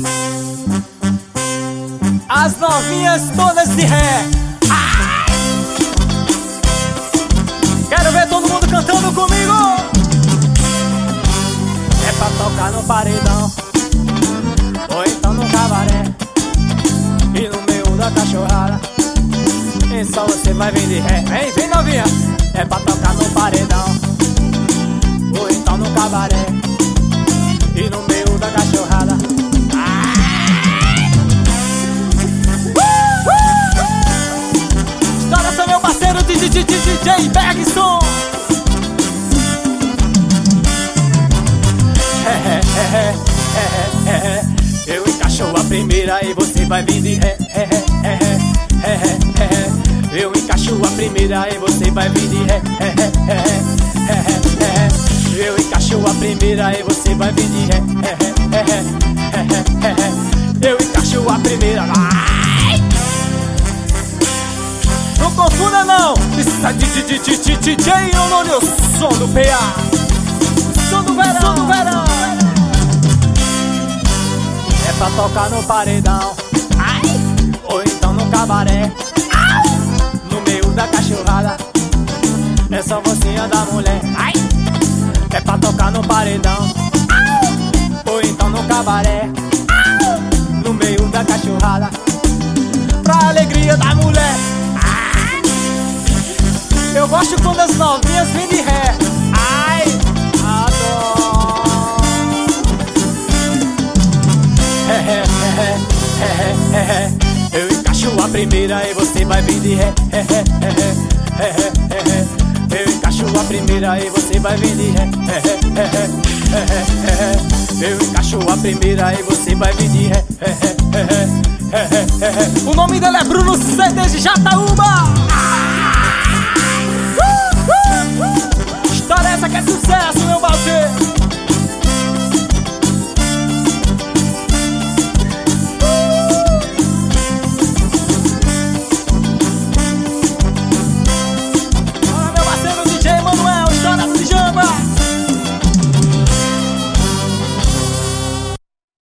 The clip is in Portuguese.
As novinhas todas de ré. Ai! Quero ver todo mundo cantando comigo. É pra tocar no paredão, ou então no cabaré, e no meio da cachorrada, e só você vai vir de ré. Vem, vem novinha. É pra tocar no paredão, ou então no cabaré, e no meio da cachorrada. Estoura seu meu parceiro DJ Bergson. Eu encaixo a primeira e você vai vir de ré. Eu encaixo a primeira e você vai vir de ré. Eu encaixo a primeira e você vai vir de ré. Eu encaixo a primeira. Vai! Não confunda não. Isso é DJ Honório, som do PA, som do verão, som do verão. É pra tocar no paredão, ai, ou então no cabaré, ai, no meio da cachorrada. É só você andar, mulher. Ai. É pra tocar no paredão, ai, ou então no cabaré, ai, no meio da cachorrada, pra alegria da mulher. Ai. Eu gosto quando as novinhas vêm de ré. Ai, adoro. Eu encaixo a primeira e você vai vir de ré. Eu encaixo a primeira e você vai vir de ré. Eu encaixo a primeira e você vai vir de ré. O nome dele é Bruno C de Jataúba.